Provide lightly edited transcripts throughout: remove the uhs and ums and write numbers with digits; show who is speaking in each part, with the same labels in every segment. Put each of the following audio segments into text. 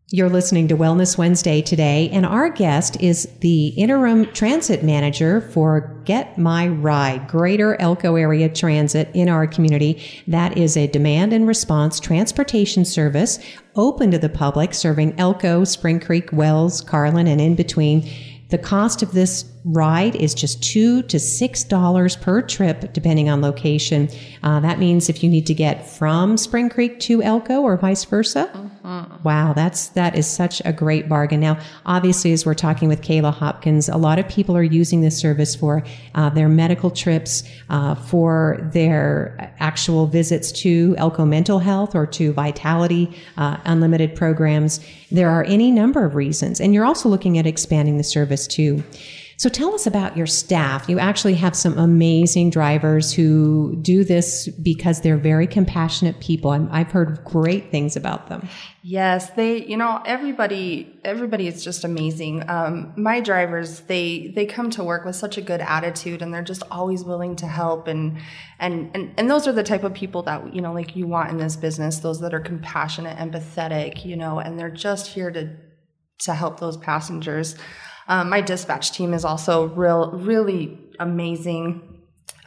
Speaker 1: You're listening to Wellness Wednesday today, and our guest is the interim transit manager for Get My Ride, Greater Elko Area Transit in our community. That is a demand and response transportation service open to the public, serving Elko, Spring Creek, Wells, Carlin, and in between. The cost of this ride is just $2 to $6 per trip, depending on location. That means if you need to get from Spring Creek to Elko or vice versa. Wow, that is such a great bargain. Now, obviously, as we're talking with Kayla Hopkins, a lot of people are using this service for their medical trips, for their actual visits to Elko Mental Health or to Vitality Unlimited programs. There are any number of reasons, and you're also looking at expanding the service too. So tell us about your staff. You actually have some amazing drivers who do this because they're very compassionate people. I've heard great things about them.
Speaker 2: Yes, everybody is just amazing. My drivers, they come to work with such a good attitude, and they're just always willing to help. And those are the type of people that, like you want in this business, those that are compassionate, empathetic, and they're just here to help those passengers. My dispatch team is also really amazing.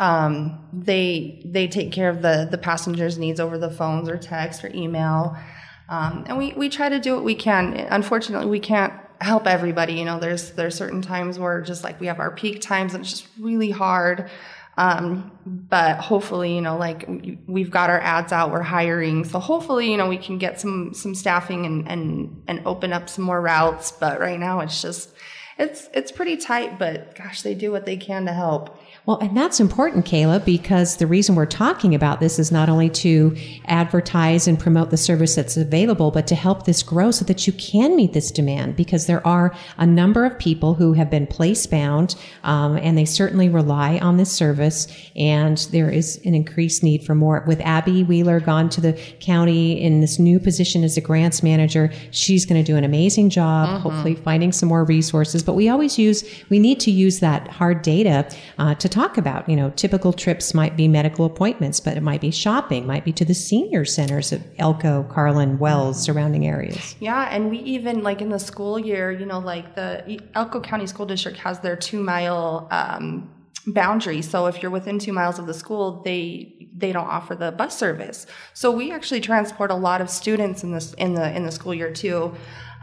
Speaker 2: They take care of the passengers' needs over the phones or text or email. And we try to do what we can. Unfortunately, we can't help everybody. There's certain times where just like we have our peak times and it's just really hard. But hopefully, we've got our ads out, we're hiring. So hopefully, we can get some staffing and open up some more routes. But right now it's pretty tight, but gosh, they do what they can to help.
Speaker 1: Well, and that's important, Kayla, because the reason we're talking about this is not only to advertise and promote the service that's available, but to help this grow so that you can meet this demand, because there are a number of people who have been place-bound, and they certainly rely on this service, and there is an increased need for more. With Abby Wheeler gone to the county in this new position as a grants manager, she's going to do an amazing job, hopefully finding some more resources. But we need to use that hard data to talk about, typical trips might be medical appointments, but it might be shopping, might be to the senior centers of Elko, Carlin, Wells, surrounding areas.
Speaker 2: Yeah, and we even, like in the school year, like the Elko County School District has their 2-mile boundary. So if you're within 2 miles of the school, they don't offer the bus service. So we actually transport a lot of students in the school year too.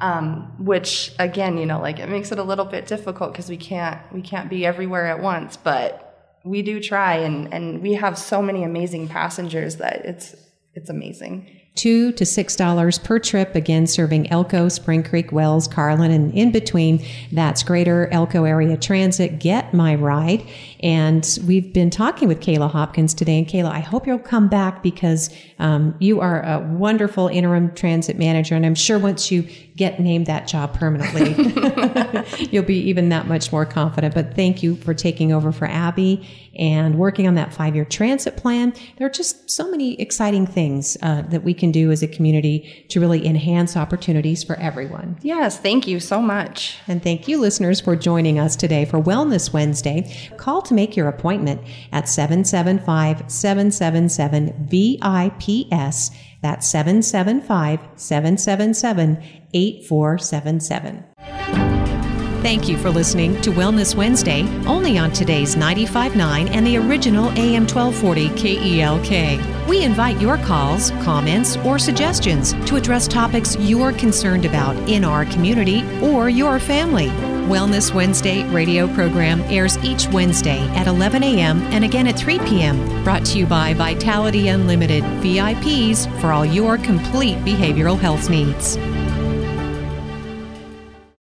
Speaker 2: Which again, it makes it a little bit difficult because we can't be everywhere at once, but we do try, and we have so many amazing passengers that it's amazing.
Speaker 1: $2 to $6 per trip, again, serving Elko, Spring Creek, Wells, Carlin, and in between. That's Greater Elko Area Transit, Get My Ride. And we've been talking with Kayla Hopkins today. And Kayla, I hope you'll come back because you are a wonderful interim transit manager. And I'm sure once you get named that job permanently, you'll be even that much more confident. But thank you for taking over for Abby and working on that 5-year transit plan. There are just so many exciting things that we can do as a community to really enhance opportunities for everyone.
Speaker 2: Yes, thank you so much.
Speaker 1: And thank you, listeners, for joining us today for Wellness Wednesday. Call to make your appointment at 775-777-VIPS. That's 775-777-8477. Thank you for listening to Wellness Wednesday, only on today's 95.9 and the original AM 1240 KELK. We invite your calls, comments, or suggestions to address topics you're concerned about in our community or your family. Wellness Wednesday radio program airs each Wednesday at 11 a.m. and again at 3 p.m. Brought to you by Vitality Unlimited, VIPs for all your complete behavioral health needs.